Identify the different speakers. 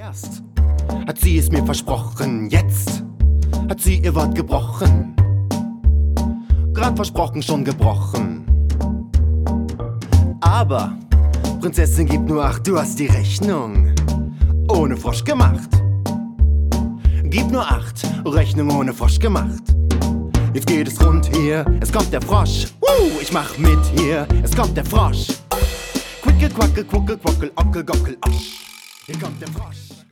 Speaker 1: Erst hat sie es mir versprochen, jetzt hat sie ihr Wort gebrochen. Grad versprochen, schon gebrochen. Aber, Prinzessin, gib nur acht, du hast die Rechnung ohne Frosch gemacht. Gib nur acht, Rechnung ohne Frosch gemacht. Jetzt geht es rund hier, es kommt der Frosch. Ich mach mit hier, es kommt der Frosch. Quickel, quackel, quuckel, quockel, ockel, gockel, osch. Hier kommt der Frosch.